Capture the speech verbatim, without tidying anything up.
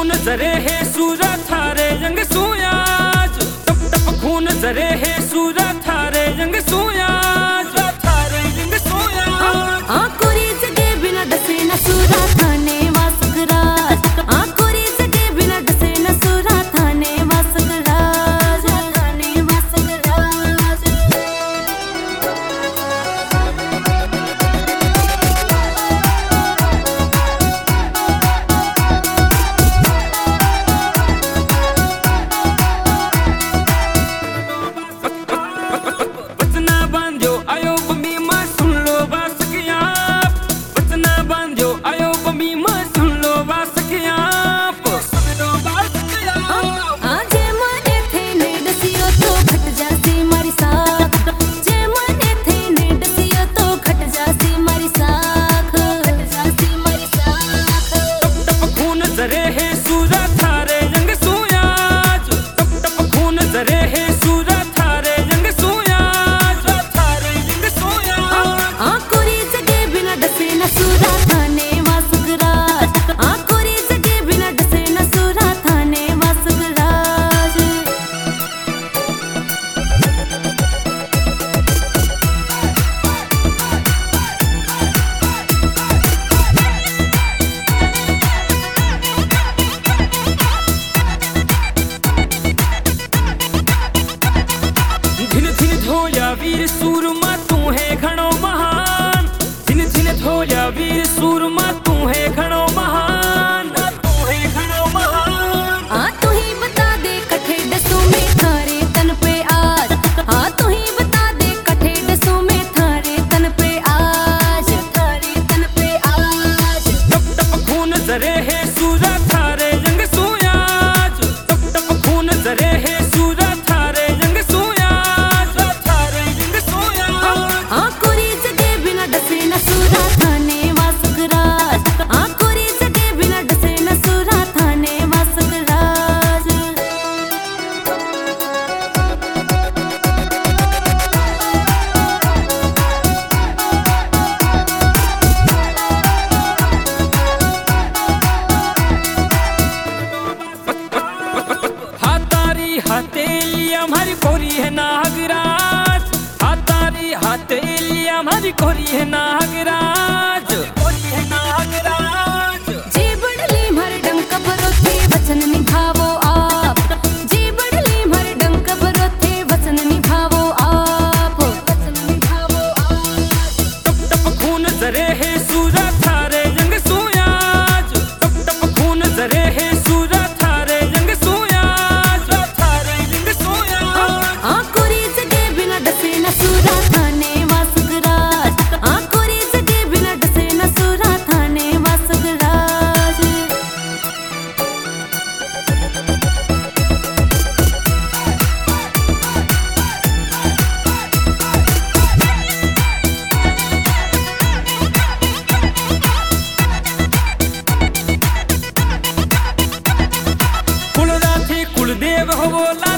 खून जरे है सूरा थारे रंग सूयाज, टप टप खून जरे है सूरा थारे रंग सूयाज, थारे रंग सूयाज। आकोरी जगे बिना डसे न सूरा थाने वासकराज, आकोरी जगे बिना डसे न सूरा थाने वासकराज, थाने वासकराज। बचना बांधो आयो बमी मां सुन लो बास किया, बचना बांधो आयो बमी मां सुन लो बास किया, सुन लो बास किया। आजे मने थे ने डसियो तो खट जासी मारी साख, जे मने थे ने डसियो तो खट जासी मारी साख, खट जासी मारी साख। टप टप खून जरे है सूरा थारे रंग सूयाज, टप टप खून जरे है सूरा थारे रंग सूयाज, थारे रंग सूयाज। आकोरी जगे बिना डसे न सूरा थाने वासकराज, आकोरी जगे बिना डसे न सूरा थाने वासकराज। धिन धिन धोया वीर सूरमा तू है घणो महान, धिन धिन धोया वीर सूरमा तू है घणो महान, तू है घणो महान। हाँ तू ही बता दे कठे डसों में थारे तन पे आज, हाँ तू ही बता दे कठे डसों में थारे तन पे आज, थारे तन पे आज। टप टप खून जरे है सूरा थारे रंग सूयाज, टप टप खून जरे है सूरा थारे रंग सूयाज, थारे रंग सूयाज। आकोरी जगे बिना डसे न सूरा थाने वासकराज, आकोरी जगे बिना डसे न सूरा थाने वासकराज। हाथारी हथेली हमारी कोरी है नागराज, हाथारी हथेली हमारी कोरी है नागराज, कोरी है नागराज। जी बड़ली मर डंक भरो थे वचन निभावो आप, जी बड़ली मर डंक भरो थे वचन निभावो आप, वचन निभावो आप। टप टप खून जरे है सूरा थारे रंग सूयाज, टप टप खून जरे है सूरा थारे रंग सूयाज, थारे रंग सूयाज। आकोरी जगे बिना डसे न सूरा थाने वासकराज, आकोरी जगे बिना डसे न सूरा थाने वासकराज। कुलराथी कुलदेव हो बोला